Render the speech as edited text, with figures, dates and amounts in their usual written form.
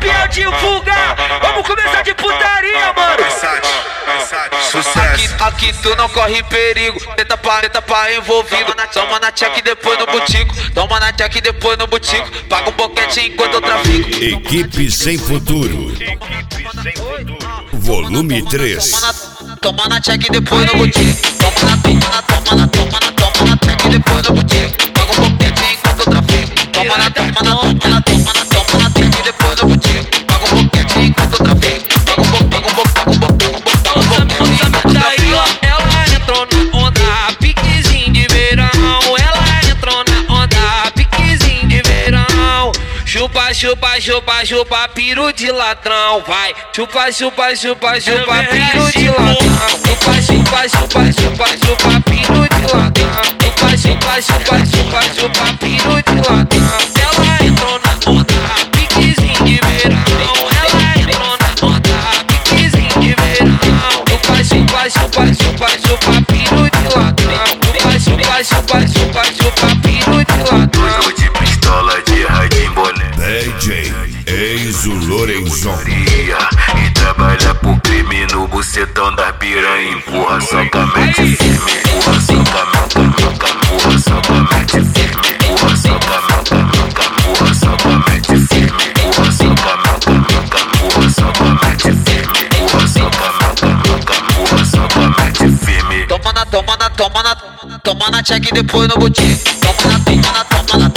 novinha divulgar. Vamos começar de putaria, mano. Sucesso. Aqui tu não corre perigo. Tenta pra envolvido. Toma na check depois no butico. Toma na check depois no butico. Paga um boquete enquanto eu trafico. Equipe Sem Futuro. Volume 3. Toma na check depois no butico. Toma na check depois no butico. Paga um boquete enquanto eu trafico. Toma na check depois no butico. Paga um boquete enquanto eu trafico. Paga um boquete. Daí, ó, ela entrou na onda, piquezinho de verão. Ela entrou na onda, piquezinho de verão. Chupa, chupa, chupa, chupa, piru de ladrão. Vai, chupa, chupa, chupa, chupa, piru de ladrão. Chupa, chupa, chupa, chupa, chupa, piru de ladrão. Chupa, chupa, chupa, chupa, chupa, piru de ladrão. Ela entrou na onda, piquezinho de verão. Ela entrou na onda, piquezinho de verão. Chupa, chupa, chupa, chupa, piru de ladrão. Chupa, chupa, chupa, chupa, chupa, piru de ladrão. Uso de pistola de radinho boné. DJ Enzo Lorenzon. E trabalha pro crime no bucetão da piranha. Empurra socamente firme. Empurra socamente, empurra socamente firme. Empurra socamente, empurra socamente firme. Empurra socamente, empurra socamente firme. Empurra socamente firme. Toma na check depois no butico. Toma na